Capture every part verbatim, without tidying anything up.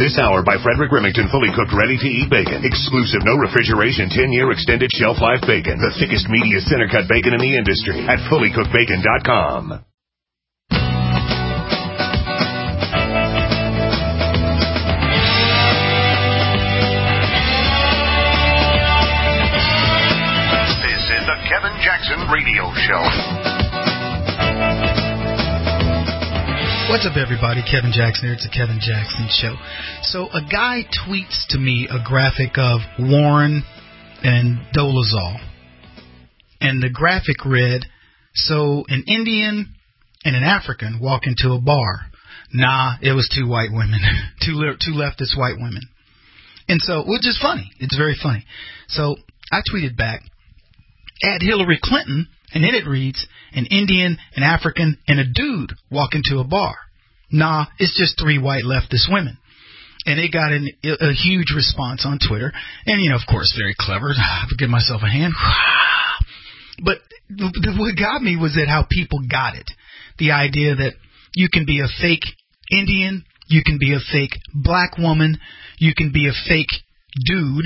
This hour by Frederick Remington, fully cooked, ready-to-eat bacon. Exclusive, no refrigeration, ten-year extended shelf life bacon. The thickest, meatiest, center-cut bacon in the industry at fully cooked bacon dot com. This is the Kevin Jackson Radio Show. What's up, everybody? Kevin Jackson here. It's the Kevin Jackson Show. So a guy tweets to me a graphic of Warren and Dolezal. And the graphic read, so an Indian and an African walk into a bar. Nah, it was two white women. two, le- two leftist white women. And so, which is funny. It's very funny. So I tweeted back, at Hillary Clinton, and then it reads, an Indian, an African, and a dude walk into a bar. Nah, it's just three white leftist women. And it got an, a huge response on Twitter. And, you know, of course, very clever. I would give myself a hand. But what got me was that how people got it. The idea that you can be a fake Indian, you can be a fake black woman, you can be a fake dude.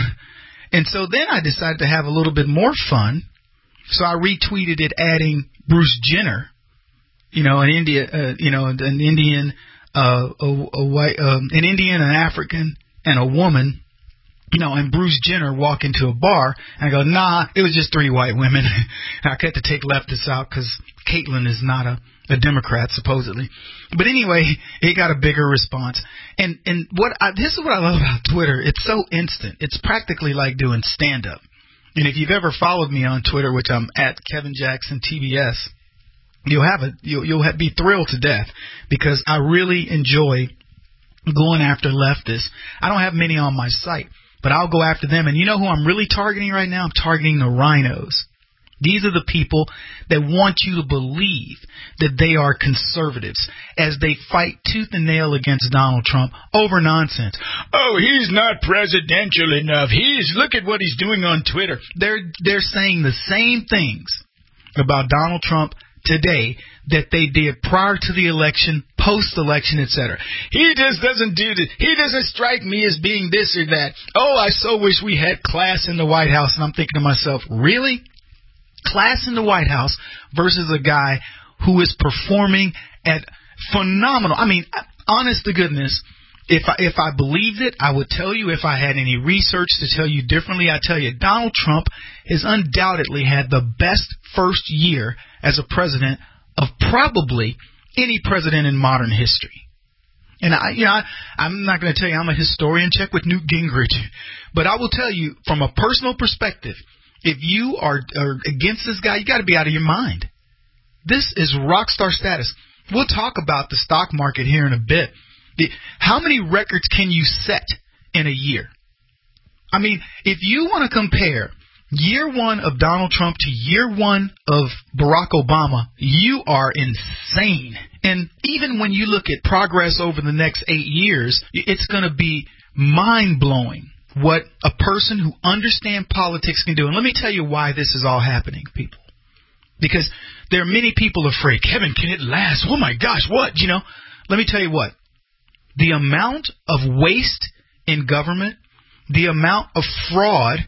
And so then I decided to have a little bit more fun. So I retweeted it, adding Bruce Jenner, you know, an India, uh, you know, an Indian, uh, a, a white, um, an Indian, an African, and a woman, you know, and Bruce Jenner walk into a bar, and I go, nah, it was just three white women. I had to take leftists out because Caitlyn is not a, a Democrat, supposedly. But anyway, it got a bigger response. And and what I, this is what I love about Twitter. It's so instant. It's practically like doing stand-up. And if you've ever followed me on Twitter, which I'm at Kevin Jackson T B S, you'll have a you'll you'll have, be thrilled to death because I really enjoy going after leftists. I don't have many on my site, but I'll go after them. And you know who I'm really targeting right now? I'm targeting the rhinos. These are the people that want you to believe that they are conservatives as they fight tooth and nail against Donald Trump over nonsense. Oh, he's not presidential enough. He's look at what he's doing on Twitter. They're they're saying the same things about Donald Trump today that they did prior to the election, post-election, et cetera. He just doesn't do this. He doesn't strike me as being this or that. Oh, I so wish we had class in the White House. And I'm thinking to myself, really? Class in the White House versus a guy who is performing at phenomenal. I mean, honest to goodness, if I, if I believed it, I would tell you. If I had any research to tell you differently, I tell you, Donald Trump has undoubtedly had the best first year as a president of probably any president in modern history. And I, you know, I, I'm not going to tell you I'm a historian. Check with Newt Gingrich, but I will tell you from a personal perspective. If you are, are against this guy, you got to be out of your mind. This is rock star status. We'll talk about the stock market here in a bit. The, how many records can you set in a year? I mean, if you want to compare year one of Donald Trump to year one of Barack Obama, you are insane. And even when you look at progress over the next eight years, it's going to be mind-blowing what a person who understands politics can do. And let me tell you why this is all happening, people. Because there are many people afraid, Kevin, can it last? Oh, my gosh, what? You know, let me tell you what. The amount of waste in government, the amount of fraud,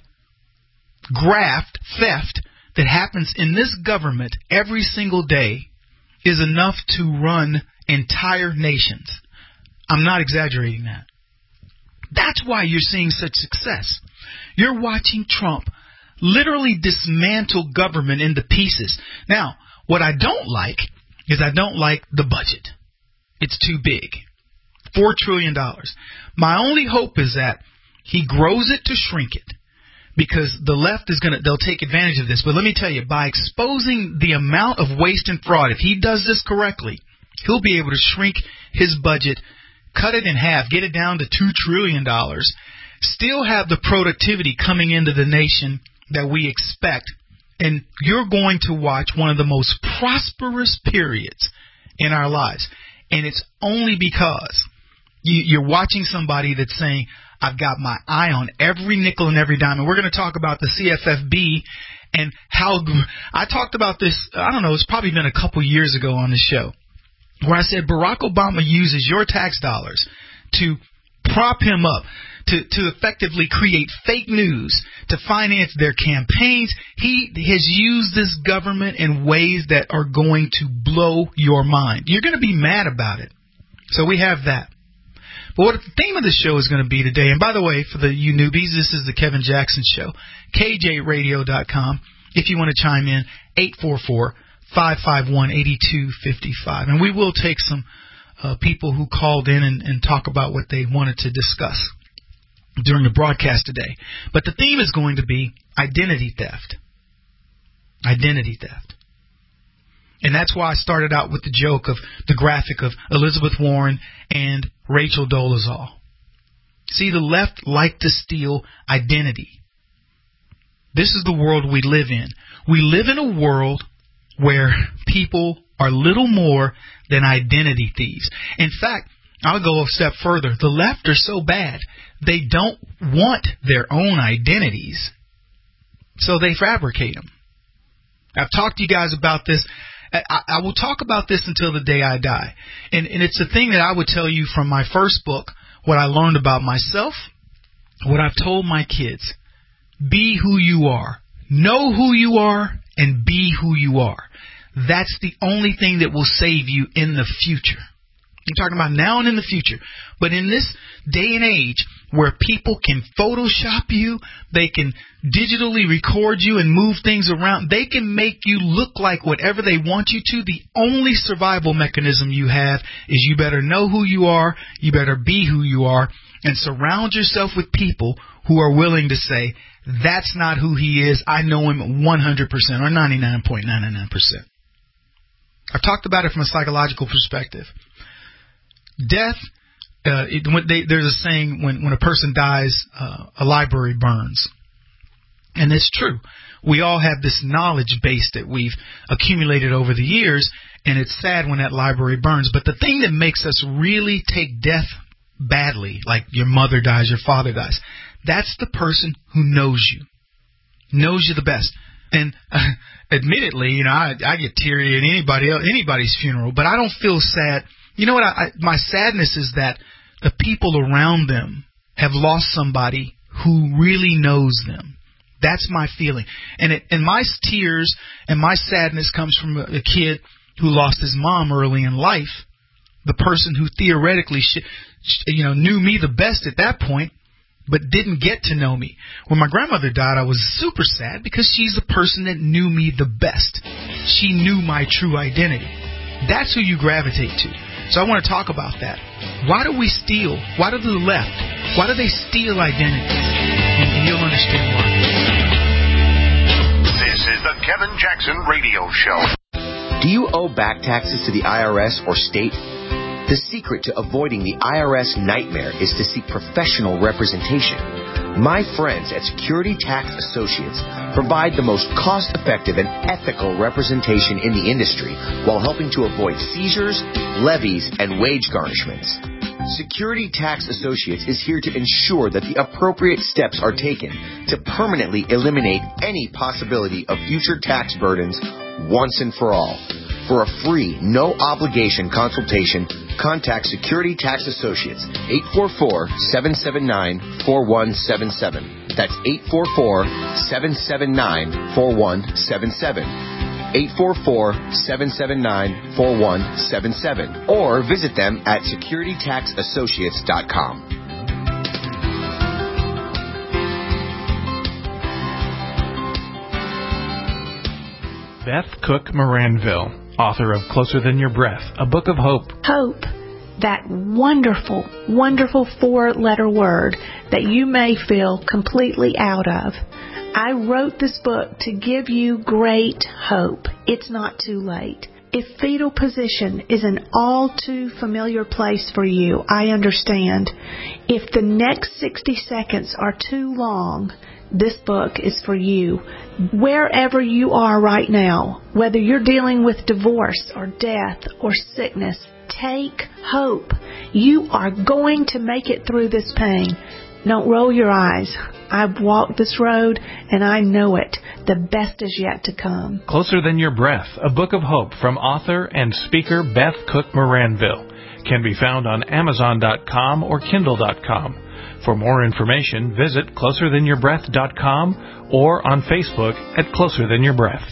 graft, theft that happens in this government every single day is enough to run entire nations. I'm not exaggerating that. That's why you're seeing such success. You're watching Trump literally dismantle government into pieces. Now, what I don't like is I don't like the budget. It's too big. Four trillion dollars. My only hope is that he grows it to shrink it because the left is going to, they'll take advantage of this. But let me tell you, by exposing the amount of waste and fraud, if he does this correctly, he'll be able to shrink his budget, cut it in half, get it down to two trillion dollars, still have the productivity coming into the nation that we expect, and you're going to watch one of the most prosperous periods in our lives. And it's only because you, you're watching somebody that's saying, I've got my eye on every nickel and every dime. And we're going to talk about the C F F B and how I talked about this, I don't know, it's probably been a couple years ago on the show, where I said Barack Obama uses your tax dollars to prop him up, to, to effectively create fake news, to finance their campaigns. He has used this government in ways that are going to blow your mind. You're going to be mad about it. So we have that. But what the theme of the show is going to be today, and by the way, for the you newbies, this is the Kevin Jackson Show, K J radio dot com. If you want to chime in, eight four four, five five one, eight two five five. And we will take some uh, people who called in and, and talk about what they wanted to discuss during the broadcast today. But the theme is going to be identity theft. Identity theft. And that's why I started out with the joke of the graphic of Elizabeth Warren and Rachel Dolezal. See, the left like to steal identity. This is the world we live in. We live in a world where people are little more than identity thieves. In fact, I'll go a step further. The left are so bad, they don't want their own identities, so they fabricate them. I've talked to you guys about this. I, I will talk about this until the day I die. And, and it's a thing that I would tell you from my first book, what I learned about myself, what I've told my kids. Be who you are. Know who you are and be who you are. That's the only thing that will save you in the future. I'm talking about now and in the future. But in this day and age where people can Photoshop you, they can digitally record you and move things around, they can make you look like whatever they want you to. The only survival mechanism you have is you better know who you are, you better be who you are, and surround yourself with people who are willing to say, that's not who he is, I know him one hundred percent or ninety-nine point nine nine percent. I've talked about it from a psychological perspective. Death, uh, it, when they, there's a saying, when, when a person dies, uh, a library burns. And it's true. We all have this knowledge base that we've accumulated over the years, and it's sad when that library burns. But the thing that makes us really take death badly, like your mother dies, your father dies, that's the person who knows you, knows you the best. And uh, admittedly, you know, I, I get teary at anybody else, anybody's funeral, but I don't feel sad. You know what? I, I, my sadness is that the people around them have lost somebody who really knows them. That's my feeling. And it, and my tears and my sadness comes from a, a kid who lost his mom early in life, the person who theoretically sh- sh- you know, knew me the best at that point, but didn't get to know me. When my grandmother died, I was super sad because she's the person that knew me the best. She knew my true identity. That's who you gravitate to. So I want to talk about that. Why do we steal? Why do the left? Why do they steal identities? And you'll understand why. This is the Kevin Jackson Radio Show. Do you owe back taxes to the I R S or state? The secret to avoiding the I R S nightmare is to seek professional representation. My friends at Security Tax Associates provide the most cost-effective and ethical representation in the industry while helping to avoid seizures, levies, and wage garnishments. Security Tax Associates is here to ensure that the appropriate steps are taken to permanently eliminate any possibility of future tax burdens once and for all. For a free, no-obligation consultation, contact Security Tax Associates, eight four four, seven seven nine, four one seven seven. That's eight four four, seven seven nine, four one seven seven. eight four four, seven seven nine, four one seven seven. Or visit them at security tax associates dot com. Beth Cook Moranville, author of Closer Than Your Breath, a book of hope. Hope, that wonderful, wonderful four-letter word that you may feel completely out of. I wrote this book to give you great hope. It's not too late. If fetal position is an all too familiar place for you, I understand. If the next sixty seconds are too long, this book is for you. Wherever you are right now, whether you're dealing with divorce or death or sickness, take hope. You are going to make it through this pain. Don't roll your eyes. I've walked this road and I know it. The best is yet to come. Closer Than Your Breath, a book of hope from author and speaker Beth Cook Moranville. can be found on Amazon dot com or Kindle dot com. For more information, visit closer than your breath dot com or on Facebook at Closer Than Your Breath.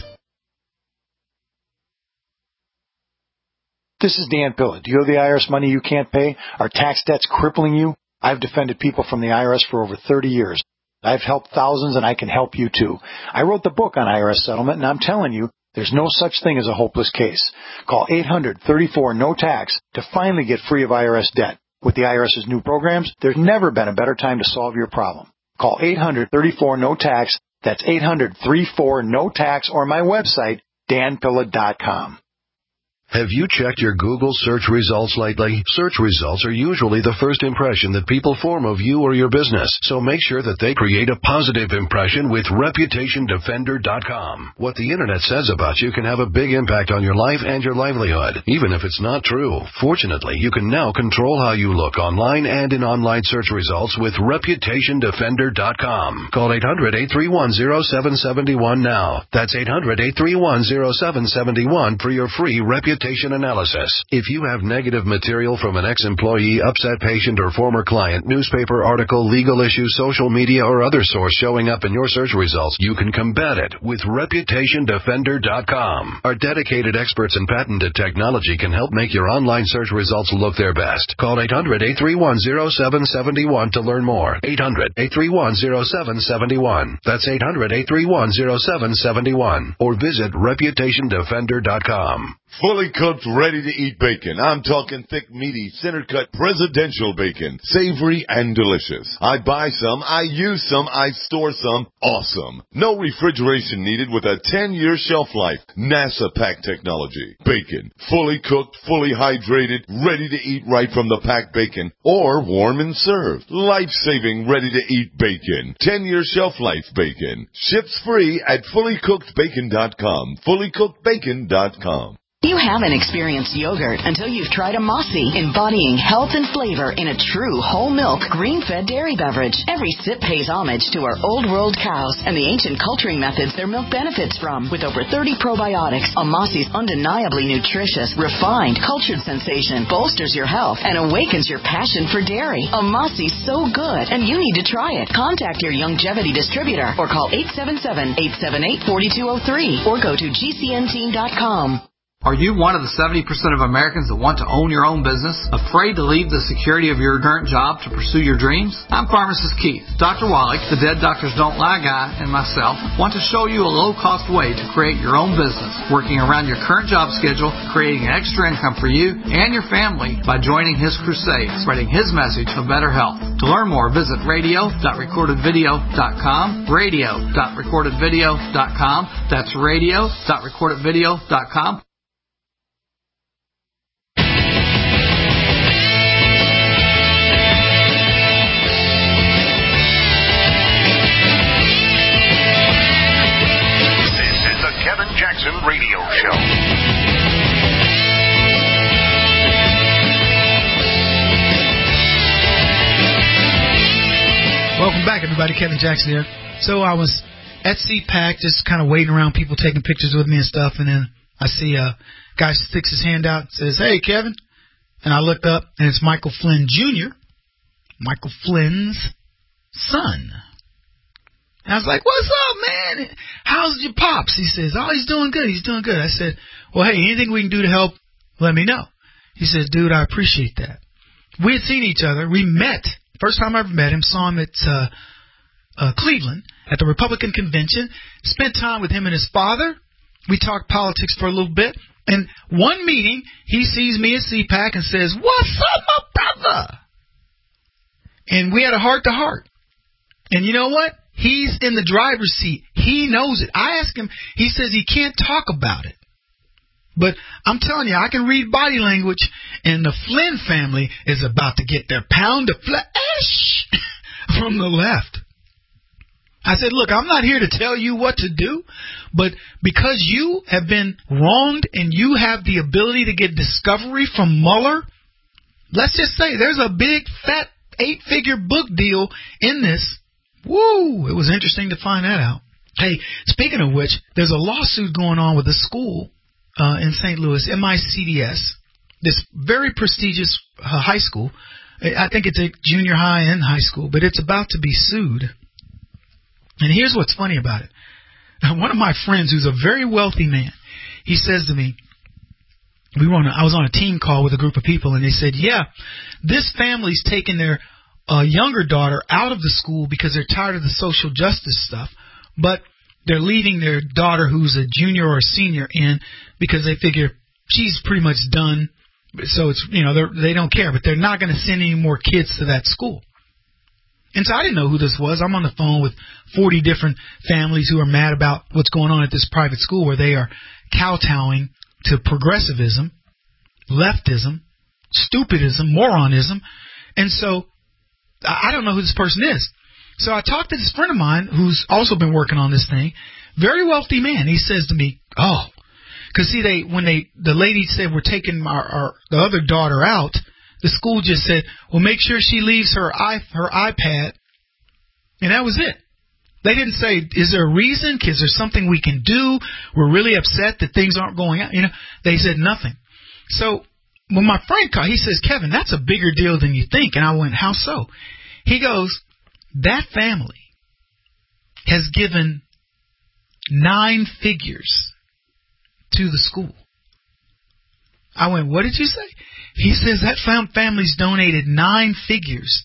This is Dan Pilla. Do you owe the I R S money you can't pay? Are tax debts crippling you? I've defended people from the I R S for over thirty years. I've helped thousands, and I can help you too. I wrote the book on I R S settlement, and I'm telling you, there's no such thing as a hopeless case. Call eight hundred, thirty-four, no tax to finally get free of I R S debt. With the IRS's new programs, there's never been a better time to solve your problem. Call eight hundred, thirty-four, no tax. That's eight hundred, thirty-four, no tax, or my website, dan pilla dot com. Have you checked your Google search results lately? Search results are usually the first impression that people form of you or your business, so make sure that they create a positive impression with reputation defender dot com. What the Internet says about you can have a big impact on your life and your livelihood, even if it's not true. Fortunately, you can now control how you look online and in online search results with reputation defender dot com. Call eight hundred, eight three one, zero seven seven one now. That's eight hundred, eight three one, zero seven seven one for your free reputation analysis. If you have negative material from an ex-employee, upset patient, or former client, newspaper article, legal issue, social media, or other source showing up in your search results, you can combat it with reputation defender dot com. Our dedicated experts in patented technology can help make your online search results look their best. Call eight hundred, eight three one, zero seven seven one to learn more. eight hundred, eight three one, zero seven seven one. That's eight hundred, eight three one, zero seven seven one. Or visit reputation defender dot com. Fully cooked, ready-to-eat bacon. I'm talking thick, meaty, center-cut presidential bacon. Savory and delicious. I buy some, I use some, I store some. Awesome. No refrigeration needed with a ten-year shelf life. NASA pack technology. Bacon. Fully cooked, fully hydrated, ready to eat right from the packed bacon. Or warm and served. Life-saving, ready-to-eat bacon. ten-year shelf life bacon. Ships free at fully cooked bacon dot com. fully cooked bacon dot com. You haven't experienced yogurt until you've tried a Mossy, embodying health and flavor in a true whole milk, green-fed dairy beverage. Every sip pays homage to our old world cows and the ancient culturing methods their milk benefits from. With over thirty probiotics, a Mossy's undeniably nutritious, refined, cultured sensation bolsters your health and awakens your passion for dairy. A Mossy's so good, and you need to try it. Contact your Youngevity distributor or call eight seven seven, eight seven eight, four two zero three or go to G C N team dot com. Are you one of the seventy percent of Americans that want to own your own business? Afraid to leave the security of your current job to pursue your dreams? I'm Pharmacist Keith. Doctor Wallach, the Dead Doctors Don't Lie guy, and myself want to show you a low-cost way to create your own business, working around your current job schedule, creating an extra income for you and your family by joining his crusade, spreading his message of better health. To learn more, visit radio dot recorded video dot com, radio dot recorded video dot com. That's radio dot recorded video dot com. Jackson Radio Show. Welcome back, everybody. Kevin Jackson here. So I was at C PAC, just kind of waiting around, people taking pictures with me and stuff, and then I see a guy sticks his hand out and says, "Hey, Kevin." And I looked up, and it's Michael Flynn Junior, Michael Flynn's son. And I was like, "What's up, man? How's your pops?" He says, "Oh, he's doing good. He's doing good." I said, "Well, hey, anything we can do to help, let me know." He said, "Dude, I appreciate that." We had seen each other. We met. First time I ever met him, saw him at uh, uh, Cleveland at the Republican convention. Spent time with him and his father. We talked politics for a little bit. And one meeting, he sees me at C PAC and says, "What's up, my brother?" And we had a heart-to-heart. And you know what? He's in the driver's seat. He knows it. I asked him, he says he can't talk about it. But I'm telling you, I can read body language, and the Flynn family is about to get their pound of flesh from the left. I said, "Look, I'm not here to tell you what to do, but because you have been wronged and you have the ability to get discovery from Mueller, let's just say there's a big, fat, eight-figure book deal in this." Woo! It was interesting to find that out. Hey, speaking of which, there's a lawsuit going on with a school uh, in Saint Louis, M I C D S, this very prestigious uh, high school. I think it's a junior high and high school, but it's about to be sued. And here's what's funny about it. One of my friends, who's a very wealthy man, he says to me, we were on a, I was on a team call with a group of people, and they said, yeah, this family's taking their uh, younger daughter out of the school because they're tired of the social justice stuff, but they're leaving their daughter, who's a junior or a senior, in because they figure she's pretty much done. So it's, you know, they don't care, but they're not going to send any more kids to that school. And so I didn't know who this was. I'm on the phone with forty different families who are mad about what's going on at this private school where they are kowtowing to progressivism, leftism, stupidism, moronism. And so I don't know who this person is. So I talked to this friend of mine who's also been working on this thing, very wealthy man. He says to me, oh, because see, they when they the lady said we're taking our, our the other daughter out, the school just said, well, make sure she leaves her i her iPad, and that was it. They didn't say, is there a reason? Is there something we can do? We're really upset that things aren't going out. You know, they said nothing. So when my friend called, he says, Kevin, that's a bigger deal than you think. And I went, how so? He goes, that family has given nine figures to the school. I went, what did you say? He says that family's donated nine figures,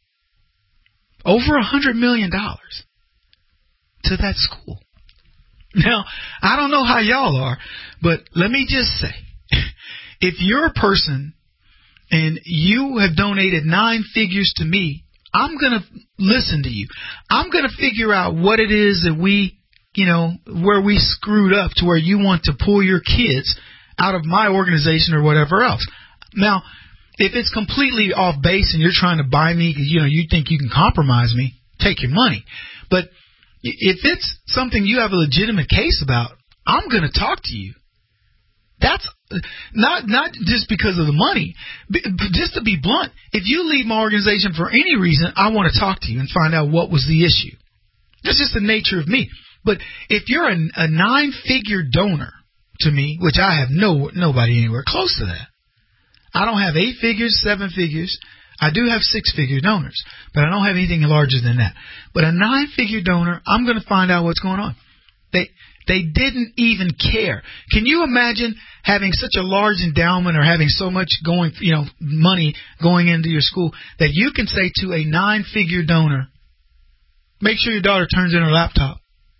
over a hundred million dollars, to that school. Now, I don't know how y'all are, but let me just say, if you're a person and you have donated nine figures to me, I'm going to listen to you. I'm going to figure out what it is that we, you know, where we screwed up to where you want to pull your kids out of my organization or whatever else. Now, if it's completely off base and you're trying to buy me because, you know, you think you can compromise me, take your money. But if it's something you have a legitimate case about, I'm going to talk to you. That's not not just because of the money, but just to be blunt. If you leave my organization for any reason, I want to talk to you and find out what was the issue. That's just the nature of me. But if you're a, a nine-figure donor to me, which I have no nobody anywhere close to that. I don't have eight figures, seven figures. I do have six-figure donors, but I don't have anything larger than that. But a nine-figure donor, I'm going to find out what's going on. They they didn't even care. Can you imagine having such a large endowment or having so much going, you know, money going into your school that you can say to a nine-figure donor, make sure your daughter turns in her laptop.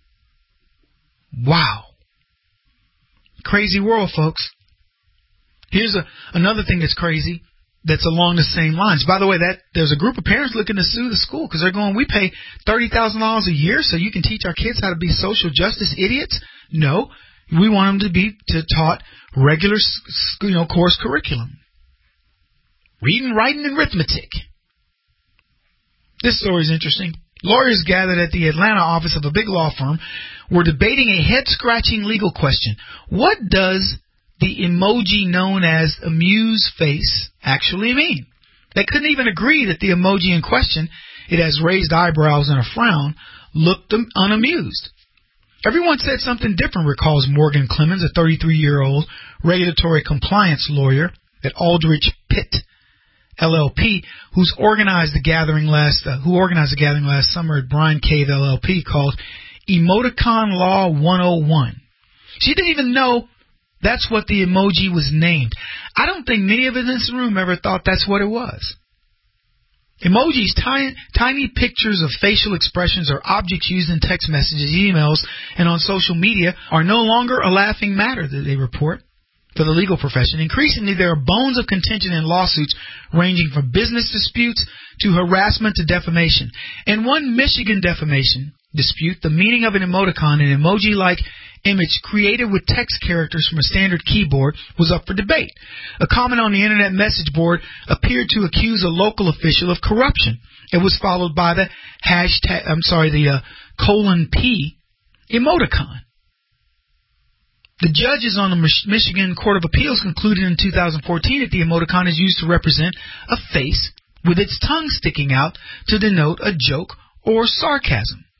Wow. Crazy world, folks. Here's a, another thing that's crazy that's along the same lines. By the way, that there's a group of parents looking to sue the school because they're going, we pay thirty thousand dollars a year so you can teach our kids how to be social justice idiots? No, we want them to be to taught regular, you know, course curriculum. Reading, writing, and arithmetic. This story is interesting. Lawyers gathered at the Atlanta office of a big law firm were debating a head-scratching legal question. What does the emoji known as amuse face actually mean? They couldn't even agree that the emoji in question, it has raised eyebrows and a frown, looked unamused. Everyone said something different, recalls Morgan Clemens, a thirty-three-year-old regulatory compliance lawyer at Aldrich Pitt L L P, who's organized the gathering last, uh, who organized the gathering last summer at Bryan Cave L L P called Emoticon Law one oh one. She didn't even know that's what the emoji was named. I don't think many of us in this room ever thought that's what it was. Emojis, tiny, tiny pictures of facial expressions or objects used in text messages, emails, and on social media are no longer a laughing matter, that they report, for the legal profession. Increasingly, there are bones of contention in lawsuits ranging from business disputes to harassment to defamation. In one Michigan defamation dispute, the meaning of an emoticon, an emoji-like image created with text characters from a standard keyboard, was up for debate. A comment on the internet message board appeared to accuse a local official of corruption. It was followed by the hashtag, I'm sorry, the uh, colon P emoticon. The judges on the Michigan Court of Appeals concluded in two thousand fourteen that the emoticon is used to represent a face with its tongue sticking out to denote a joke or sarcasm.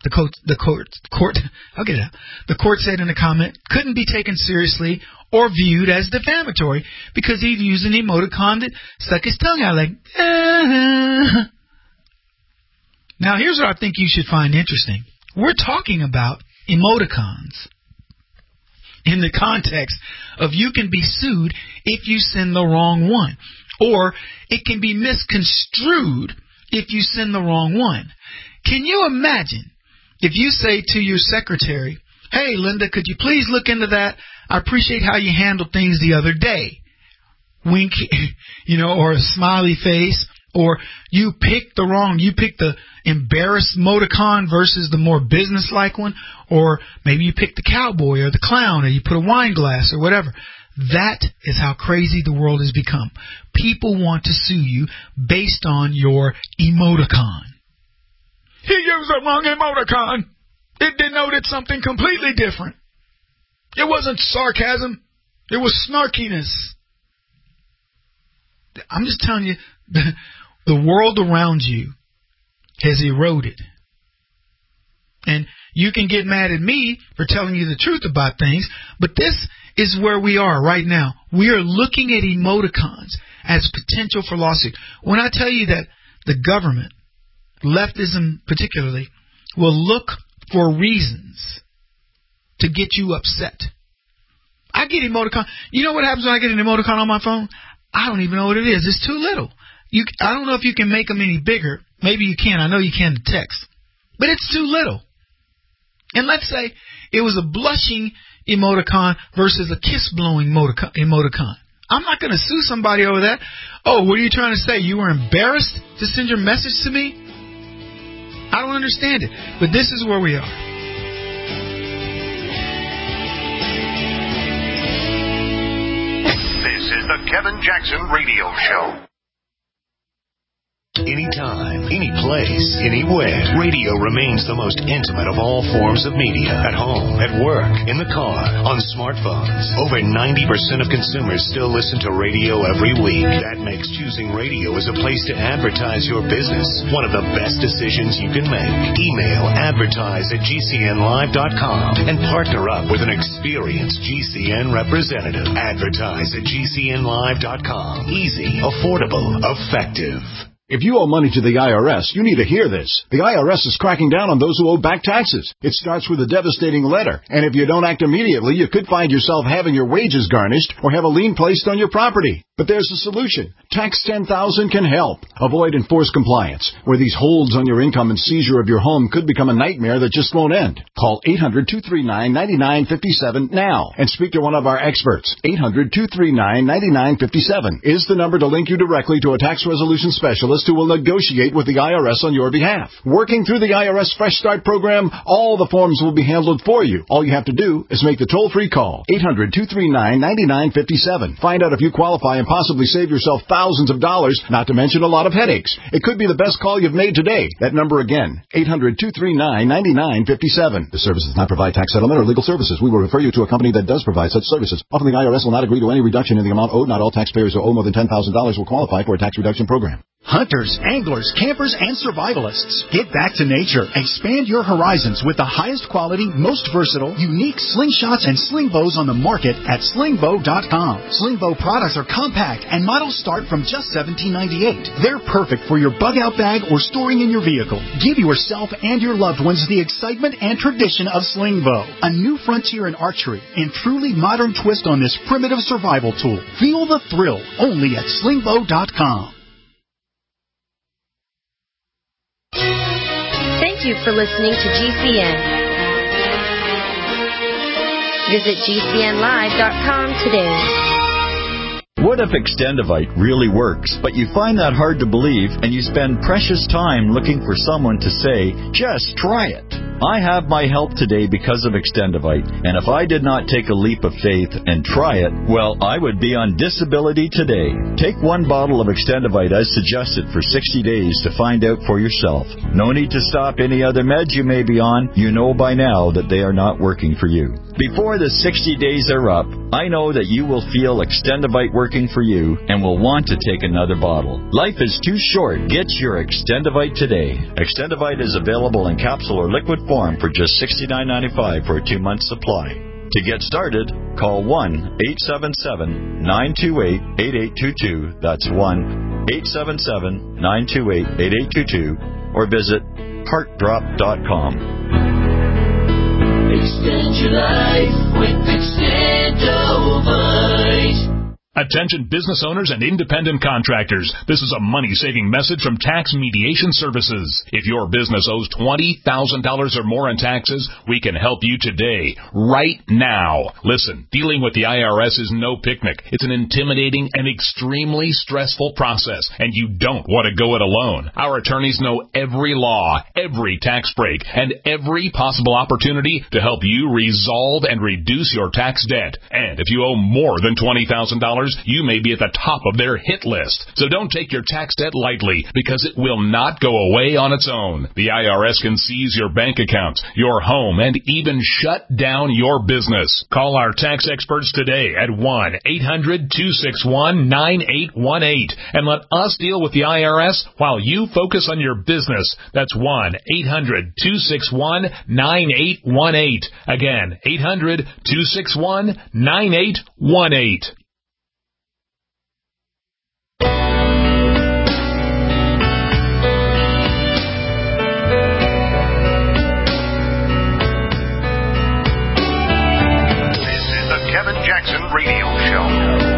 The court, the court, court, I'll get it out. The court said in a comment, couldn't be taken seriously or viewed as defamatory because he used an emoticon that stuck his tongue out like, ah. Now, here's what I think you should find interesting. We're talking about emoticons in the context of you can be sued if you send the wrong one, or it can be misconstrued if you send the wrong one. Can you imagine if you say to your secretary, hey, Linda, could you please look into that? I appreciate how you handled things the other day. Wink, you know, or a smiley face, or you picked the wrong, you picked the embarrassed emoticon versus the more business-like one, or maybe you picked the cowboy or the clown, or you put a wine glass or whatever. That is how crazy the world has become. People want to sue you based on your emoticon. He used the wrong emoticon. It denoted something completely different. It wasn't sarcasm. It was snarkiness. I'm just telling you, the, the world around you has eroded. And you can get mad at me for telling you the truth about things, but this is where we are right now. We are looking at emoticons as potential for lawsuit. When I tell you that the government, leftism particularly, will look for reasons to get you upset. I get emoticon. You know what happens when I get an emoticon on my phone? I don't even know what it is. It's too little. You, I don't know if you can make them any bigger. Maybe you can. I know you can to text. But it's too little. And let's say it was a blushing emoticon versus a kiss-blowing emoticon. I'm not going to sue somebody over that. Oh, what are you trying to say? You were embarrassed to send your message to me? I don't understand it. But this is where we are. This is the Kevin Jackson Radio Show. Anytime, any place, anywhere. Radio remains the most intimate of all forms of media. At home, at work, in the car, on smartphones. Over ninety percent of consumers still listen to radio every week. That makes choosing radio as a place to advertise your business one of the best decisions you can make. Email advertise at G C N live dot com and partner up with an experienced G C N representative. Advertise at G C N live dot com. Easy, affordable, effective. If you owe money to the I R S, you need to hear this. The I R S is cracking down on those who owe back taxes. It starts with a devastating letter, and if you don't act immediately, you could find yourself having your wages garnished or have a lien placed on your property. But there's a solution. Tax ten thousand can help. Avoid enforced compliance, where these holds on your income and seizure of your home could become a nightmare that just won't end. Call eight hundred, two three nine, nine nine five seven now and speak to one of our experts. eight hundred, two three nine, nine nine five seven is the number to link you directly to a tax resolution specialist who will negotiate with the I R S on your behalf. Working through the I R S Fresh Start program, all the forms will be handled for you. All you have to do is make the toll-free call. eight hundred, two three nine, nine nine five seven. Find out if you qualify and possibly save yourself thousands of dollars, not to mention a lot of headaches. It could be the best call you've made today. That number again, eight hundred, two three nine, nine nine five seven. The service does not provide tax settlement or legal services. We will refer you to a company that does provide such services. Often the I R S will not agree to any reduction in the amount owed. Not all taxpayers who owe more than ten thousand dollars will qualify for a tax reduction program. Hunters, anglers, campers, and survivalists. Get back to nature. Expand your horizons with the highest quality, most versatile, unique slingshots and sling bows on the market at sling bow dot com. Sling bow products are compact and models start from just seventeen ninety-eight. They're perfect for your bug out bag or storing in your vehicle. Give yourself and your loved ones the excitement and tradition of sling bow. A new frontier in archery and truly modern twist on this primitive survival tool. Feel the thrill only at sling bow dot com. Thank you for listening to G C N. Visit G C N live dot com today. What if Extendivite really works, but you find that hard to believe and you spend precious time looking for someone to say, just try it? I have my help today because of Extendivite, and if I did not take a leap of faith and try it, well, I would be on disability today. Take one bottle of Extendivite as suggested for sixty days to find out for yourself. No need to stop any other meds you may be on. You know by now that they are not working for you. Before the sixty days are up, I know that you will feel Extendivite working for you and will want to take another bottle. Life is too short. Get your Extendivite today. Extendivite is available in capsule or liquid form for just sixty-nine ninety-five for a two-month supply. To get started, call one eight seven seven, nine two eight, eight eight two two. That's one eight seven seven, nine two eight, eight eight two two. Or visit heart drop dot com. Extend your life with Extendovite. Attention business owners and independent contractors. This is a money-saving message from Tax Mediation Services. If your business owes twenty thousand dollars or more in taxes, we can help you today, right now. Listen, dealing with the I R S is no picnic. It's an intimidating and extremely stressful process, and you don't want to go it alone. Our attorneys know every law, every tax break, and every possible opportunity to help you resolve and reduce your tax debt. And if you owe more than twenty thousand dollars, you may be at the top of their hit list. So don't take your tax debt lightly, because it will not go away on its own. The I R S can seize your bank accounts, your home, and even shut down your business. Call our tax experts today at one eight hundred, two six one, nine eight one eight and let us deal with the I R S while you focus on your business. That's one eight hundred, two six one, nine eight one eight. Again, eight hundred, two six one, nine eight one eight. Radio show.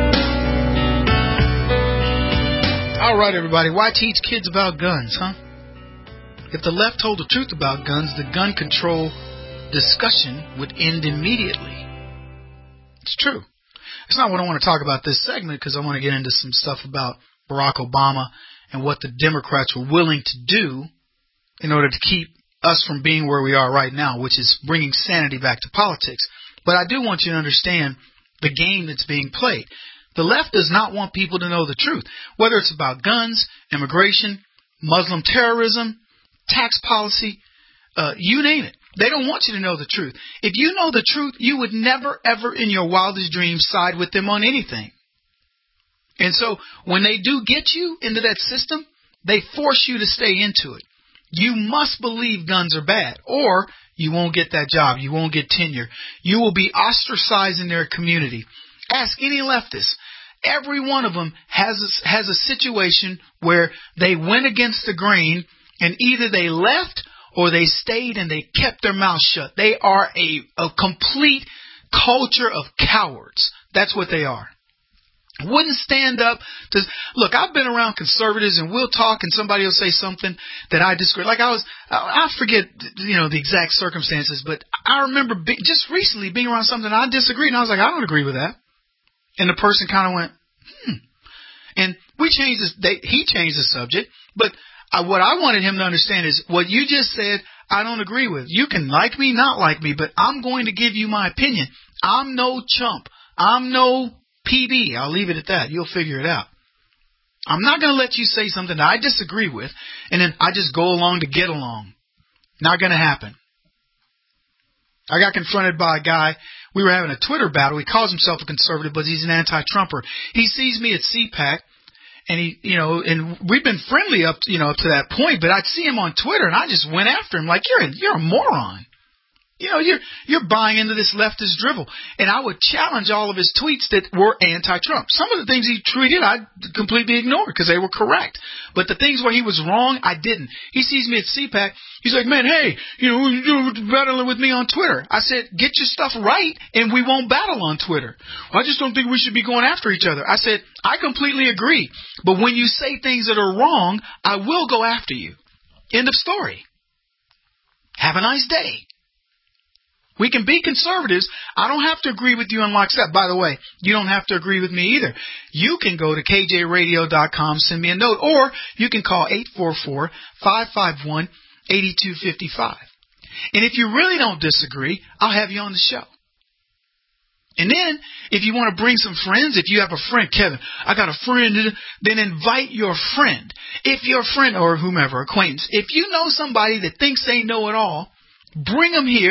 All right, everybody. Why teach kids about guns, huh? If the left told the truth about guns, the gun control discussion would end immediately. It's true. It's not what I want to talk about this segment, because I want to get into some stuff about Barack Obama and what the Democrats were willing to do in order to keep us from being where we are right now, which is bringing sanity back to politics. But I do want you to understand the game that's being played. The left does not want people to know the truth, whether it's about guns, immigration, Muslim terrorism, tax policy, uh, you name it. They don't want you to know the truth. If you know the truth, you would never, ever in your wildest dreams side with them on anything. And so when they do get you into that system, they force you to stay into it. You must believe guns are bad, or you won't get that job. You won't get tenure. You will be ostracized in their community. Ask any leftist. Every one of them has a, has a situation where they went against the grain, and either they left or they stayed and they kept their mouth shut. They are a, a complete culture of cowards. That's what they are. Wouldn't stand up to look. I've been around conservatives, and we'll talk, and somebody will say something that I disagree. Like I was, I forget, you know, the exact circumstances, but I remember be, just recently being around something I disagreed, and I was like, I don't agree with that. And the person kind of went, hmm. And we changed this. They, he changed the subject, but I, what I wanted him to understand is what you just said. I don't agree with. You can like me, not like me, but I'm going to give you my opinion. I'm no chump. I'm no P B. I'll leave it at that. You'll figure it out. I'm not going to let you say something that I disagree with, and then I just go along to get along. Not going to happen. I got confronted by a guy. We were having a Twitter battle. He calls himself a conservative, but he's an anti-Trumper. He sees me at C PAC, and he, you know, and we've been friendly up, you know, up to that point. But I'd see him on Twitter, and I just went after him like, "You're a, you're a moron. You know, you're you're buying into this leftist drivel." And I would challenge all of his tweets that were anti-Trump. Some of the things he tweeted, I completely ignored because they were correct. But the things where he was wrong, I didn't. He sees me at C PAC. He's like, "Man, hey, you know, you're battling with me on Twitter." I said, "Get your stuff right, and we won't battle on Twitter." "I just don't think we should be going after each other." I said, "I completely agree. But when you say things that are wrong, I will go after you." End of story. Have a nice day. We can be conservatives. I don't have to agree with you in lockstep. By the way, you don't have to agree with me either. You can go to K J radio dot com, send me a note, or you can call eight four four, five five one, eight two five five. And if you really don't disagree, I'll have you on the show. And then, if you want to bring some friends, if you have a friend, Kevin, I got a friend, then invite your friend. If your friend, or whomever, acquaintance, if you know somebody that thinks they know it all, bring them here.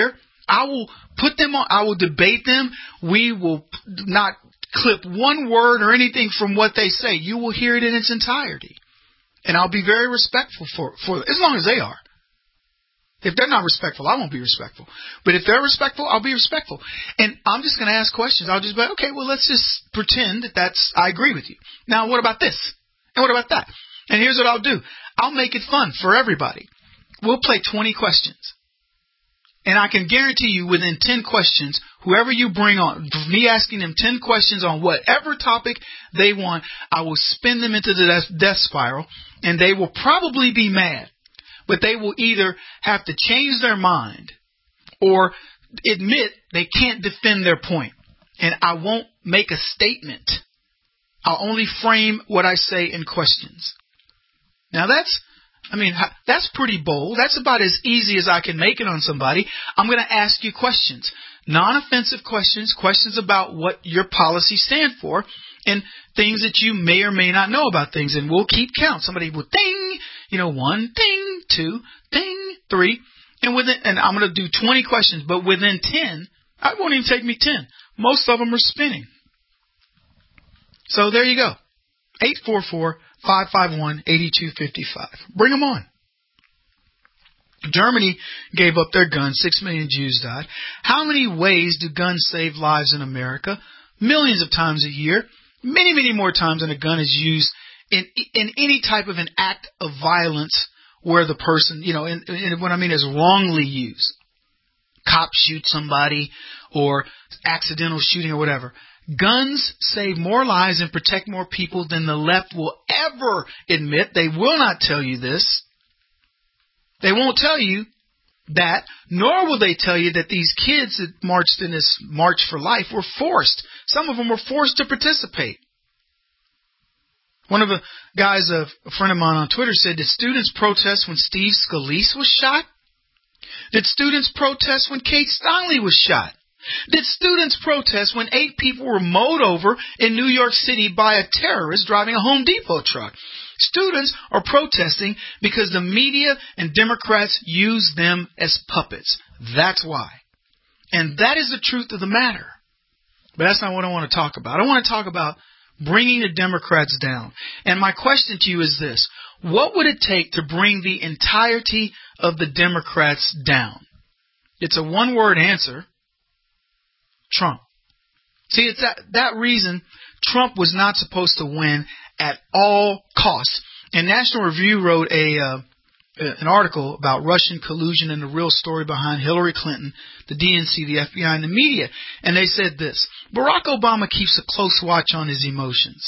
I will put them on, I will debate them. We will not clip one word or anything from what they say. You will hear it in its entirety. And I'll be very respectful for, for as long as they are. If they're not respectful, I won't be respectful. But if they're respectful, I'll be respectful. And I'm just going to ask questions. I'll just be like, okay, well, let's just pretend that that's, I agree with you. Now, what about this? And what about that? And here's what I'll do. I'll make it fun for everybody. We'll play twenty questions. And I can guarantee you within ten questions, whoever you bring on, me asking them ten questions on whatever topic they want, I will spin them into the death spiral, and they will probably be mad. But they will either have to change their mind or admit they can't defend their point. And I won't make a statement. I'll only frame what I say in questions. Now that's, I mean, that's pretty bold. That's about as easy as I can make it on somebody. I'm going to ask you questions. Non-offensive questions, questions about what your policies stand for, and things that you may or may not know about things. And we'll keep count. Somebody will ding, you know, one, ding, two, ding, three. And within, and I'm going to do twenty questions, but within ten, it won't even take me ten. Most of them are spinning. So there you go. eight four four, five five one, eight two five five. Bring them on. Germany gave up their guns. Six million Jews died. How many ways do guns save lives in America? Millions of times a year. Many, many more times than a gun is used in in any type of an act of violence where the person, you know, and, and what I mean is wrongly used. Cops shoot somebody or accidental shooting or whatever. Guns save more lives and protect more people than the left will ever admit. They will not tell you this. They won't tell you that, nor will they tell you that these kids that marched in this March for Life were forced. Some of them were forced to participate. One of the guys, a friend of mine on Twitter, said, did students protest when Steve Scalise was shot? Did students protest when Kate Steinle was shot? Did students protest when eight people were mowed over in New York City by a terrorist driving a Home Depot truck? Students are protesting because the media and Democrats use them as puppets. That's why. And that is the truth of the matter. But that's not what I want to talk about. I want to talk about bringing the Democrats down. And my question to you is this. What would it take to bring the entirety of the Democrats down? It's a one-word answer. Trump. See, it's that, that reason Trump was not supposed to win at all costs. And National Review wrote a uh, an article about Russian collusion and the real story behind Hillary Clinton, the D N C, the F B I, and the media. And they said this, Barack Obama keeps a close watch on his emotions.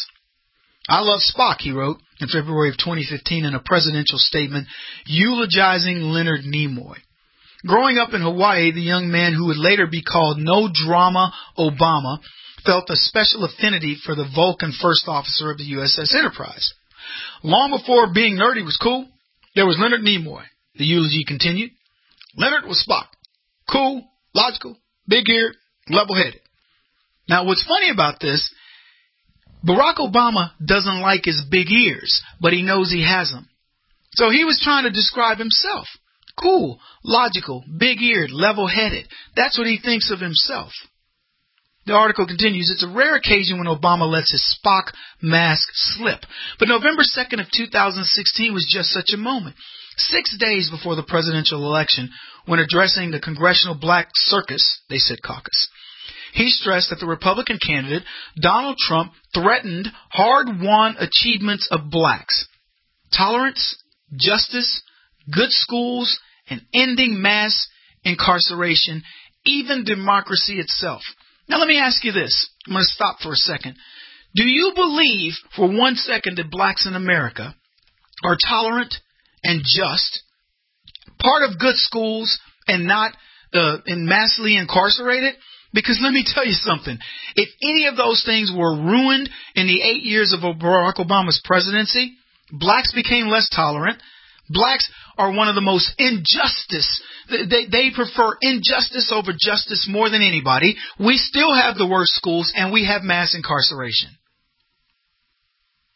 I love Spock, he wrote in February of twenty fifteen in a presidential statement eulogizing Leonard Nimoy. Growing up in Hawaii, the young man who would later be called No Drama Obama felt a special affinity for the Vulcan first officer of the U S S Enterprise. Long before being nerdy was cool, there was Leonard Nimoy. The eulogy continued. Leonard was Spock. Cool, logical, big-eared, level-headed. Now, what's funny about this, Barack Obama doesn't like his big ears, but he knows he has them. So he was trying to describe himself. Cool, logical, big-eared, level-headed. That's what he thinks of himself. The article continues, it's a rare occasion when Obama lets his Spock mask slip. But November second of two thousand sixteen was just such a moment. Six days before the presidential election, when addressing the Congressional Black Circus, they said caucus, he stressed that the Republican candidate, Donald Trump, threatened hard-won achievements of blacks. Tolerance, justice, good schools, and ending mass incarceration, even democracy itself. Now let me ask you this. I'm going to stop for a second. Do you believe for one second that blacks in America are tolerant and just, part of good schools, and not uh, and massively incarcerated? Because let me tell you something. If any of those things were ruined in the eight years of Barack Obama's presidency, blacks became less tolerant. Blacks are one of the most injustice. They, they prefer injustice over justice more than anybody. We still have the worst schools, and we have mass incarceration.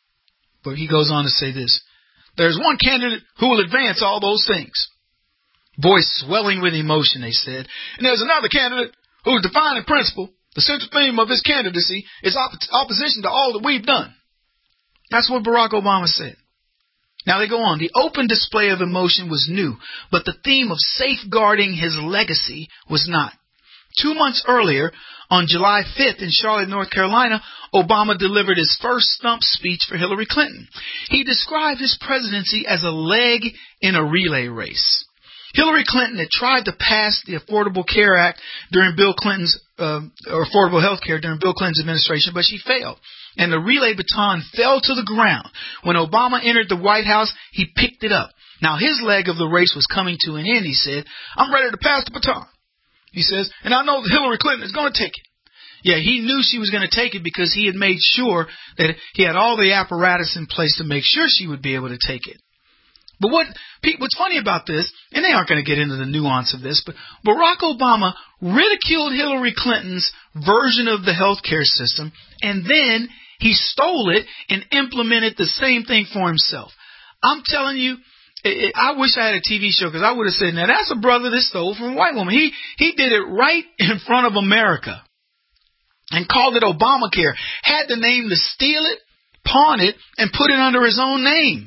But he goes on to say this. There's one candidate who will advance all those things. voice swelling with emotion, they said. And there's another candidate whose defining principle, the central theme of his candidacy, is op- opposition to all that we've done. That's what Barack Obama said. Now they go on. The open display of emotion was new, but the theme of safeguarding his legacy was not. Two months earlier, on July fifth in Charlotte, North Carolina, Obama delivered his first stump speech for Hillary Clinton. He described his presidency as a leg in a relay race. Hillary Clinton had tried to pass the Affordable Care Act during Bill Clinton's, uh, or Affordable Health Care during Bill Clinton's administration, but she failed. And the relay baton fell to the ground. When Obama entered the White House, he picked it up. Now his leg of the race was coming to an end, he said. I'm ready to pass the baton, he says, and I know that Hillary Clinton is going to take it. Yeah, he knew she was going to take it because he had made sure that he had all the apparatus in place to make sure she would be able to take it. But what what's funny about this, and they aren't going to get into the nuance of this, but Barack Obama ridiculed Hillary Clinton's version of the health care system, and then he stole it and implemented the same thing for himself. I'm telling you, it, it, I wish I had a T V show because I would have said, now that's a brother that stole from a white woman. He, he did it right in front of America and called it Obamacare, had the name to steal it, pawn it, and put it under his own name.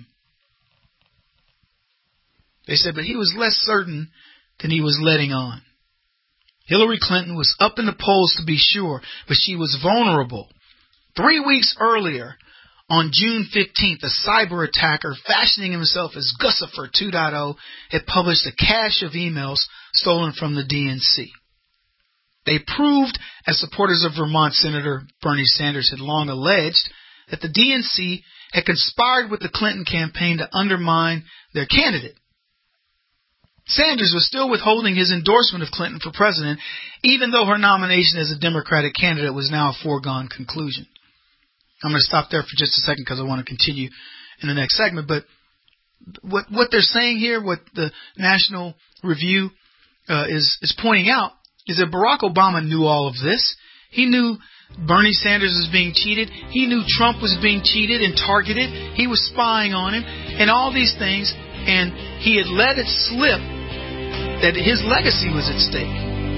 They said, but he was less certain than he was letting on. Hillary Clinton was up in the polls to be sure, but she was vulnerable. Three weeks earlier, on June fifteenth, a cyber attacker fashioning himself as Guccifer two point oh had published a cache of emails stolen from the D N C. They proved, as supporters of Vermont Senator Bernie Sanders had long alleged, that the D N C had conspired with the Clinton campaign to undermine their candidate. Sanders was still withholding his endorsement of Clinton for president, even though her nomination as a Democratic candidate was now a foregone conclusion. I'm going to stop there for just a second because I want to continue in the next segment. But what what they're saying here, what the National Review uh, is is pointing out, is that Barack Obama knew all of this. He knew Bernie Sanders was being cheated. He knew Trump was being cheated and targeted. He was spying on him and all these things. And he had let it slip that his legacy was at stake.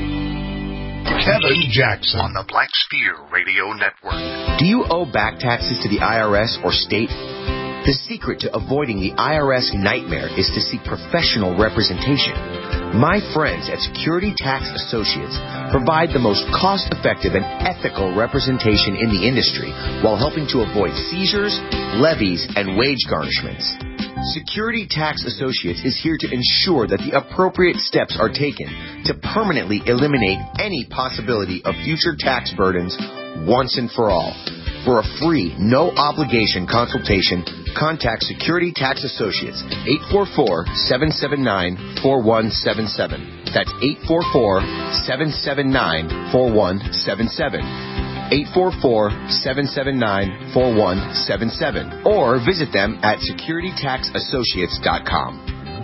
Kevin Jackson on the Black Sphere Radio Network. Do you owe back taxes to the I R S or state? The secret to avoiding the I R S nightmare is to seek professional representation. My friends at Security Tax Associates provide the most cost-effective and ethical representation in the industry while helping to avoid seizures, levies, and wage garnishments. Security Tax Associates is here to ensure that the appropriate steps are taken to permanently eliminate any possibility of future tax burdens once and for all. For a free, no-obligation consultation, contact Security Tax Associates, eight four four, seven seven nine, four one seven seven. That's eight four four, seven seven nine, four one seven seven. eight four four, seven seven nine, four one seven seven. Or visit them at security tax associates dot com.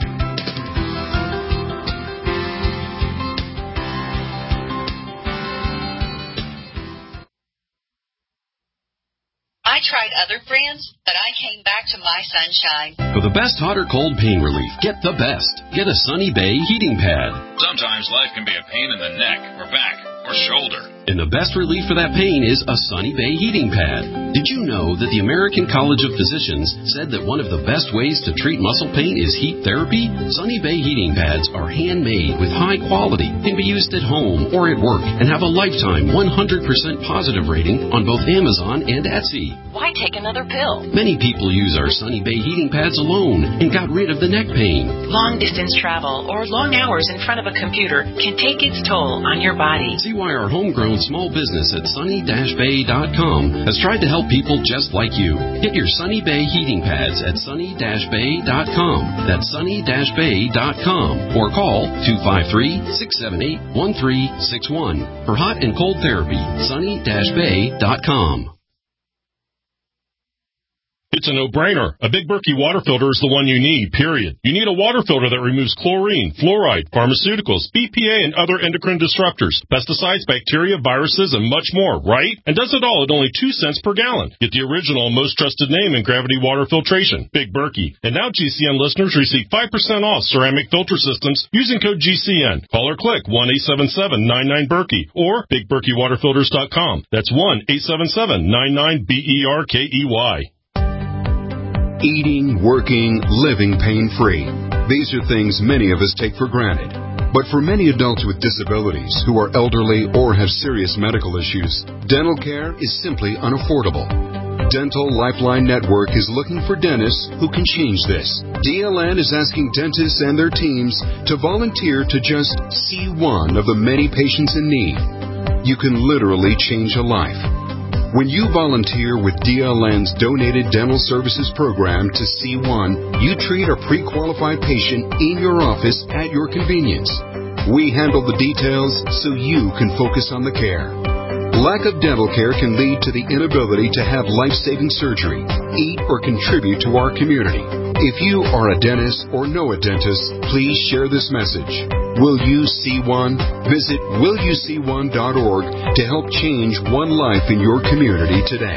I tried other brands, but I came back to My Sunshine. For the best hot or cold pain relief, get the best. Get a Sunny Bay heating pad. Sometimes life can be a pain in the neck or back or shoulder. And the best relief for that pain is a Sunny Bay heating pad. Did you know that the American College of Physicians said that one of the best ways to treat muscle pain is heat therapy? Sunny Bay heating pads are handmade with high quality, can be used at home or at work, and have a lifetime one hundred percent positive rating on both Amazon and Etsy. Why take another pill? Many people use our Sunny Bay heating pads alone and got rid of the neck pain. Long distance travel or long hours in front of a computer can take its toll on your body. See why our homegrown small business at sunny dash bay dot com has tried to help people just like you. Get your Sunny Bay heating pads at sunny dash bay dot com. That's sunny dash bay dot com. Or call two five three, six seven eight, one three six one. For hot and cold therapy, sunny dash bay dot com. It's a no-brainer. A Big Berkey water filter is the one you need, period. You need a water filter that removes chlorine, fluoride, pharmaceuticals, B P A, and other endocrine disruptors, pesticides, bacteria, viruses, and much more, right? And does it all at only two cents per gallon. Get the original and most trusted name in gravity water filtration, Big Berkey. And now G C N listeners receive five percent off ceramic filter systems using code G C N. Call or click one eight seven seven nine nine Berkey or big berkey water filters dot com. That's one eight seven seven nine nine B E R K E Y. Eating, working, living pain-free. These are things many of us take for granted. But for many adults with disabilities who are elderly or have serious medical issues, dental care is simply unaffordable. Dental Lifeline Network is looking for dentists who can change this. D L N is asking dentists and their teams to volunteer to just see one of the many patients in need. You can literally change a life. When you volunteer with D L N's Donated Dental Services Program to C one, you treat a pre-qualified patient in your office at your convenience. We handle the details so you can focus on the care. Lack of dental care can lead to the inability to have life-saving surgery, eat, or contribute to our community. If you are a dentist or know a dentist, please share this message. Will you see one? Visit will you see one dot org to help change one life in your community today.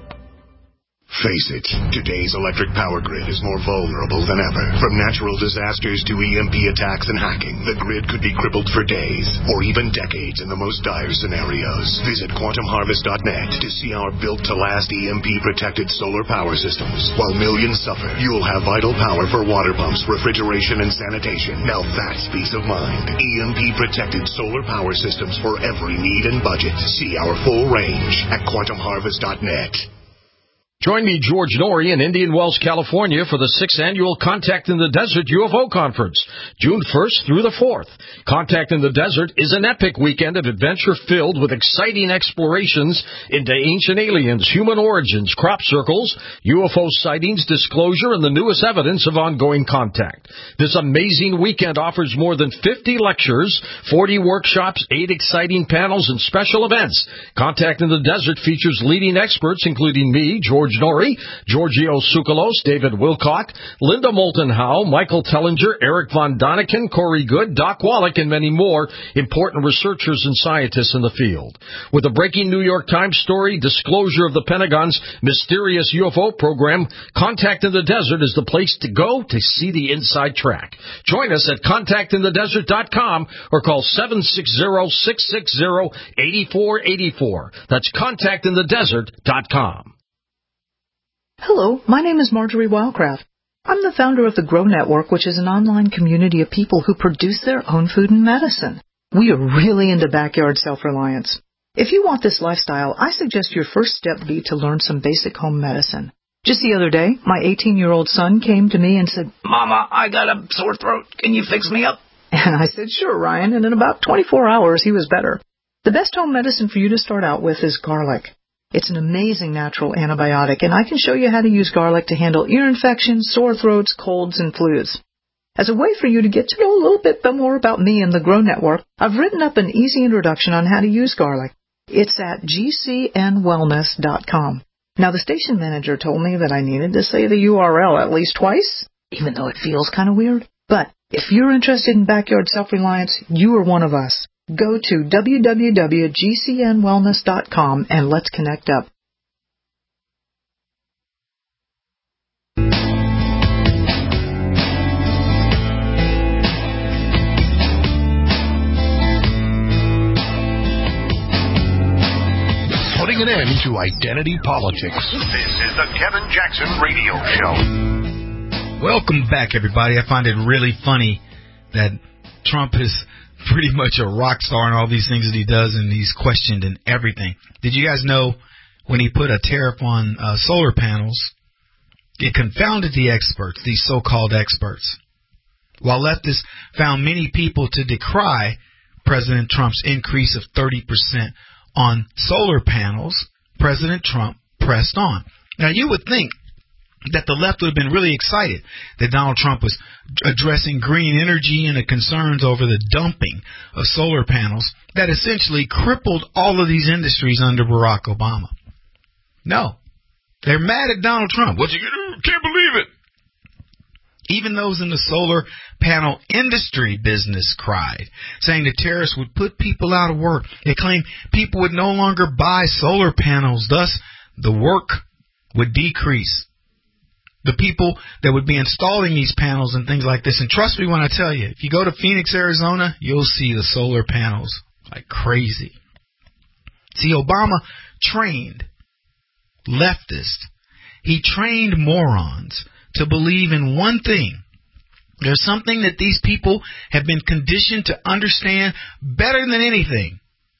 Face it, today's electric power grid is more vulnerable than ever. From natural disasters to E M P attacks and hacking, the grid could be crippled for days or even decades in the most dire scenarios. Visit quantum harvest dot net to see our built-to-last E M P-protected solar power systems. While millions suffer, you'll have vital power for water pumps, refrigeration, and sanitation. Now that's peace of mind. E M P-protected solar power systems for every need and budget. See our full range at quantum harvest dot net. Join me, George Norrie, in Indian Wells, California for the sixth Annual Contact in the Desert U F O Conference, June first through the fourth. Contact in the Desert is an epic weekend of adventure filled with exciting explorations into ancient aliens, human origins, crop circles, U F O sightings, disclosure, and the newest evidence of ongoing contact. This amazing weekend offers more than fifty lectures, forty workshops, eight exciting panels, and special events. Contact in the Desert features leading experts, including me, George Norrie, Giorgio Tsoukalos, David Wilcock, Linda Moulton Howe, Michael Tellinger, Eric Von Daniken, Corey Good, Doc Wallach, and many more important researchers and scientists in the field. With a breaking New York Times story, disclosure of the Pentagon's mysterious U F O program, Contact in the Desert is the place to go to see the inside track. Join us at contact in the desert dot com or call seven six zero, six six zero, eight four eight four. That's contact in the desert dot com. Hello, my name is Marjorie Wildcraft. I'm the founder of the Grow Network, which is an online community of people who produce their own food and medicine. We are really into backyard self-reliance. If you want this lifestyle, I suggest your first step be to learn some basic home medicine. Just the other day, my eighteen-year-old son came to me and said, "Mama, I got a sore throat. Can you fix me up?" And I said, "Sure, Ryan," and in about twenty-four hours, he was better. The best home medicine for you to start out with is garlic. It's an amazing natural antibiotic, and I can show you how to use garlic to handle ear infections, sore throats, colds, and flus. As a way for you to get to know a little bit more about me and the Grow Network, I've written up an easy introduction on how to use garlic. It's at G C N wellness dot com. Now, the station manager told me that I needed to say the U R L at least twice, even though it feels kind of weird. But if you're interested in backyard self-reliance, you are one of us. Go to w w w dot G C N wellness dot com and let's connect up. Putting an end to identity politics. This is the Kevin Jackson Radio Show. Welcome back, everybody. I find it really funny that Trump is pretty much a rock star in all these things that he does, and he's questioned in everything. Did you guys know when he put a tariff on uh, solar panels, it confounded the experts, these so-called experts, while leftists found many people to decry President Trump's increase of thirty percent on solar panels, President Trump pressed on. Now, you would think that the left would have been really excited that Donald Trump was addressing green energy and the concerns over the dumping of solar panels that essentially crippled all of these industries under Barack Obama. No. They're mad at Donald Trump. What you gonna do? Can't believe it. Even those in the solar panel industry business cried, saying the tariffs would put people out of work. They claimed people would no longer buy solar panels, thus the work would decrease. The people that would be installing these panels and things like this, and trust me when I tell you, if you go to Phoenix, Arizona, you'll see the solar panels like crazy. See, Obama trained leftists. He trained morons to believe in one thing. There's something that these people have been conditioned to understand better than anything.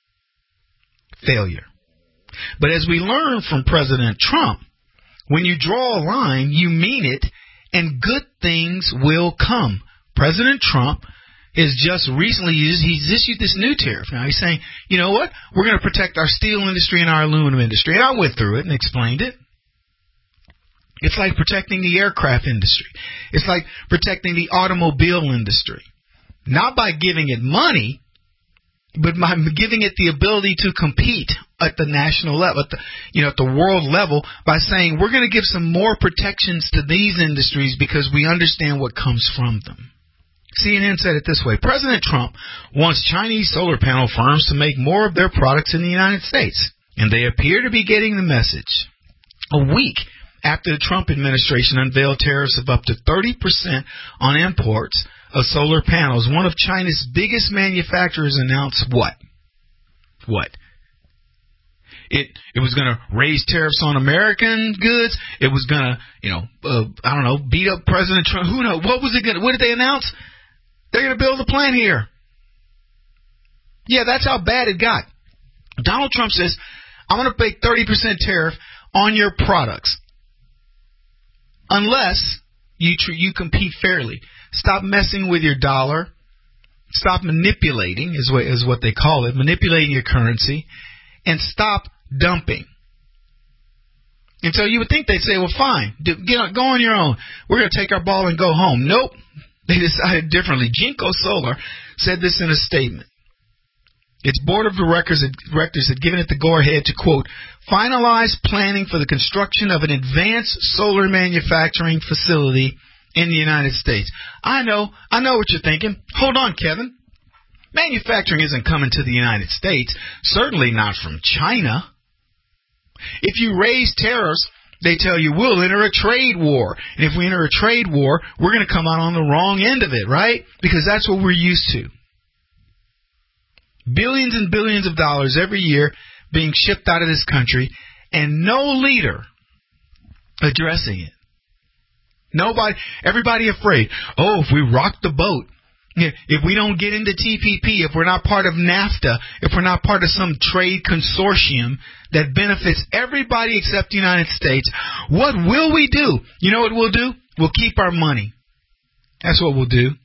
Failure. But as we learn from President Trump, when you draw a line, you mean it, and good things will come. President Trump is just recently, he's issued this new tariff. Now he's saying, you know what, we're going to protect our steel industry and our aluminum industry. And I went through it and explained it. It's like protecting the aircraft industry. It's like protecting the automobile industry. Not by giving it money, but by giving it the ability to compete at the national level, at the, you know, at the world level, by saying we're going to give some more protections to these industries because we understand what comes from them. C N N said it this way. President Trump wants Chinese solar panel firms to make more of their products in the United States, and they appear to be getting the message. A week after the Trump administration unveiled tariffs of up to thirty percent on imports of solar panels, one of China's biggest manufacturers announced what? What? It it was going to raise tariffs on American goods. It was going to, you know, uh, I don't know, beat up President Trump. Who knows? What was it going to, what did they announce? They're going to build a plant here. Yeah, that's how bad it got. Donald Trump says, I'm going to pay thirty percent tariff on your products. Unless you tr- you compete fairly. Stop messing with your dollar. Stop manipulating, is what, is what they call it, manipulating your currency. And stop dumping. And so you would think they'd say, well, fine, do, get on, go on your own. We're going to take our ball and go home. Nope. They decided differently. Jinko Solar said this in a statement. Its board of directors, directors had given it the go-ahead to, quote, finalize planning for the construction of an advanced solar manufacturing facility in the United States. I know, I know what you're thinking. Hold on, Kevin. Manufacturing isn't coming to the United States, certainly not from China. If you raise tariffs, they tell you we'll enter a trade war. And if we enter a trade war, we're going to come out on the wrong end of it, right? Because that's what we're used to. Billions and billions of dollars every year being shipped out of this country and no leader addressing it. Nobody, everybody afraid. Oh, if we rock the boat, if we don't get into T P P, if we're not part of NAFTA, if we're not part of some trade consortium that benefits everybody except the United States, what will we do? You know what we'll do? We'll keep our money. That's what we'll do.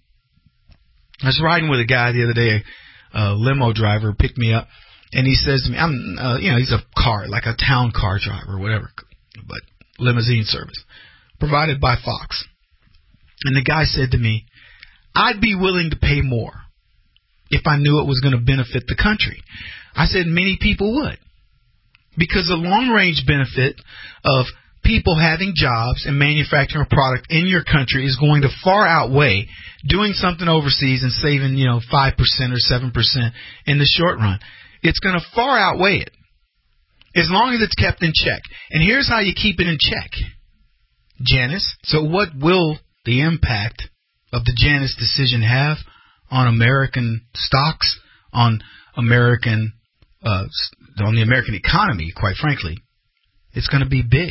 I was riding with a guy the other day, a limo driver picked me up, and he says to me, I'm, uh, you know, he's a car, like a town car driver or whatever, but limousine service, provided by Fox. And the guy said to me, I'd be willing to pay more if I knew it was going to benefit the country. I said many people would. Because the long-range benefit of people having jobs and manufacturing a product in your country is going to far outweigh doing something overseas and saving, you know, five percent or seven percent in the short run. It's going to far outweigh it as long as it's kept in check. And here's how you keep it in check, Janice. So what will the impact of the Janus decision have on American stocks, on American, uh, on the American economy, quite frankly? It's going to be big.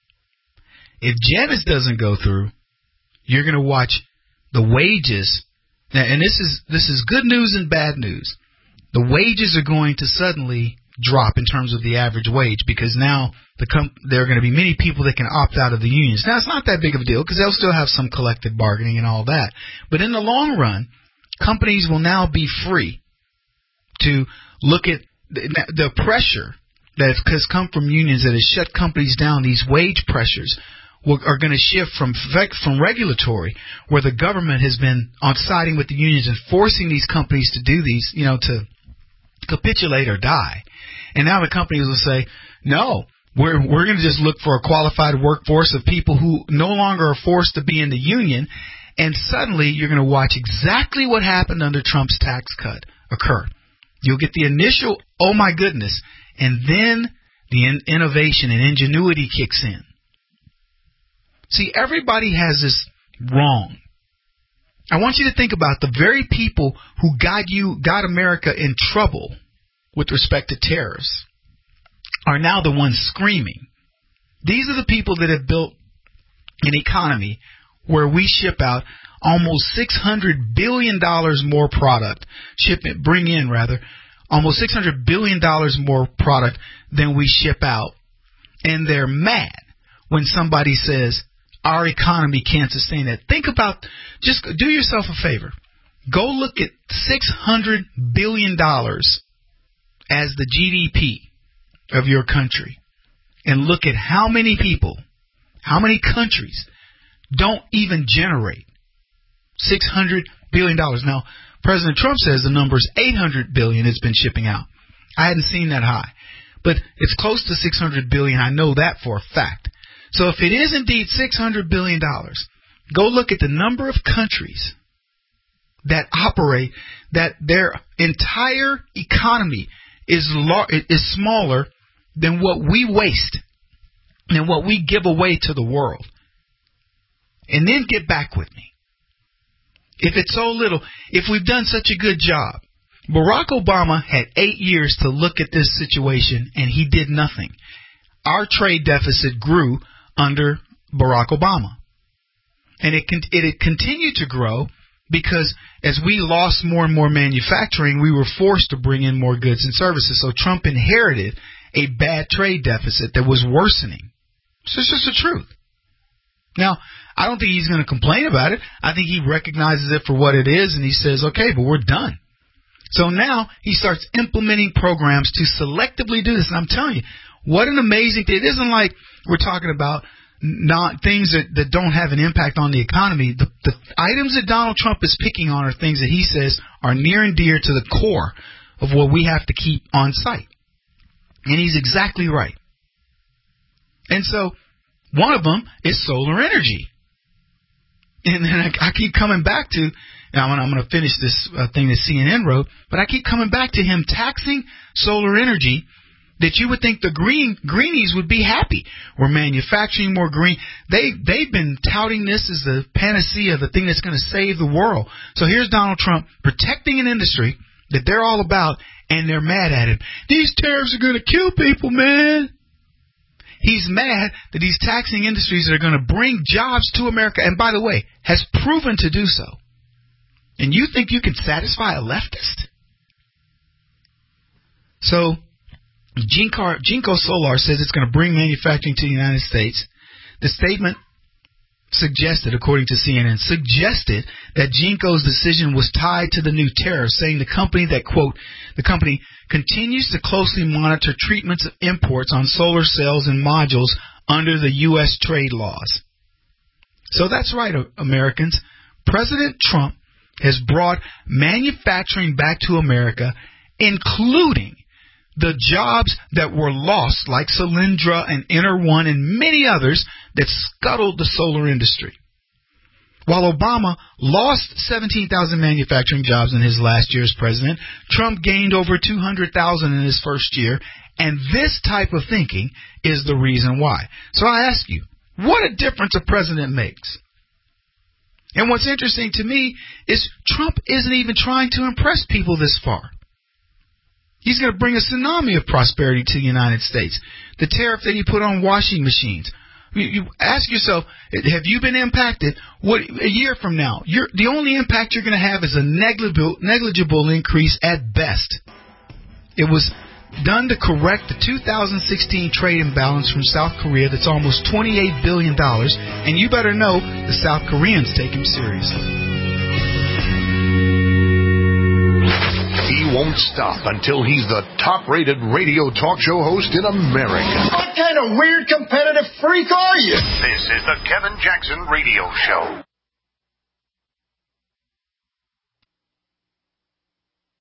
If Janus doesn't go through, you're going to watch the wages, and this is this is good news and bad news. The wages are going to suddenly drop in terms of the average wage because now the com- there are going to be many people that can opt out of the unions. Now, it's not that big of a deal because they'll still have some collective bargaining and all that. But in the long run, companies will now be free to look at the, the pressure that has come from unions that has shut companies down. These wage pressures will, are going to shift from from regulatory, where the government has been on siding with the unions and forcing these companies to do these, you know, to capitulate or die. And now the companies will say, no, We're, we're going to just look for a qualified workforce of people who no longer are forced to be in the union. And suddenly you're going to watch exactly what happened under Trump's tax cut occur. You'll get the initial, oh my goodness, and then the in- innovation and ingenuity kicks in. See, everybody has this wrong. I want you to think about the very people who got you, got America in trouble with respect to tariffs are now the ones screaming. These are the people that have built an economy where we ship out almost six hundred billion dollars more product, ship it, bring in rather, almost six hundred billion dollars more product than we ship out. And they're mad when somebody says our economy can't sustain that. Think about, just do yourself a favor. Go look at six hundred billion dollars as the G D P of your country and look at how many people, how many countries don't even generate six hundred billion dollars. Now, President Trump says the number is eight hundred billion dollars it's been shipping out. I hadn't seen that high. But it's close to six hundred billion dollars. I know that for a fact. So if it is indeed six hundred billion dollars, go look at the number of countries that operate, that their entire economy is lar- is smaller than what we waste, than what we give away to the world. And then get back with me. If it's so little, if we've done such a good job, Barack Obama had eight years to look at this situation, and he did nothing. Our trade deficit grew under Barack Obama. And it, it, it continued to grow because as we lost more and more manufacturing, we were forced to bring in more goods and services. So Trump inherited a bad trade deficit that was worsening. So it's just the truth. Now, I don't think he's going to complain about it. I think he recognizes it for what it is, and he says, okay, but we're done. So now he starts implementing programs to selectively do this. And I'm telling you, what an amazing thing. It isn't like we're talking about not things that, that don't have an impact on the economy. The, the items that Donald Trump is picking on are things that he says are near and dear to the core of what we have to keep on site. And he's exactly right. And so one of them is solar energy. And then I, I keep coming back to, now I'm going to finish this uh, thing that C N N wrote, but I keep coming back to him taxing solar energy that you would think the green greenies would be happy. We're manufacturing more green. They, they've been touting this as the panacea, the thing that's going to save the world. So here's Donald Trump protecting an industry that they're all about, and they're mad at him. These tariffs are going to kill people, man. He's mad that he's taxing industries that are going to bring jobs to America, and by the way, has proven to do so. And you think you can satisfy a leftist? So, Jinko, Jinko Solar says it's going to bring manufacturing to the United States. The statement suggested, according to C N N, suggested that Jinko's decision was tied to the new tariffs, saying the company that, quote, the company continues to closely monitor treatments of imports on solar cells and modules under the U S trade laws. So that's right, Americans. President Trump has brought manufacturing back to America, including the jobs that were lost, like Solyndra and EnerOne and many others that scuttled the solar industry. While Obama lost seventeen thousand manufacturing jobs in his last year as president, Trump gained over two hundred thousand in his first year, and this type of thinking is the reason why. So I ask you, what a difference a president makes. And what's interesting to me is Trump isn't even trying to impress people this far. He's going to bring a tsunami of prosperity to the United States. The tariff that he put on washing machines. You, you ask yourself, have you been impacted? What a year from now, you're, the only impact you're going to have is a negligible, negligible increase at best. It was done to correct the two thousand sixteen trade imbalance from South Korea that's almost twenty-eight billion dollars, and you better know the South Koreans take him seriously. He won't stop until he's the top-rated radio talk show host in America. What kind of weird competitive freak are you? This is the Kevin Jackson Radio Show.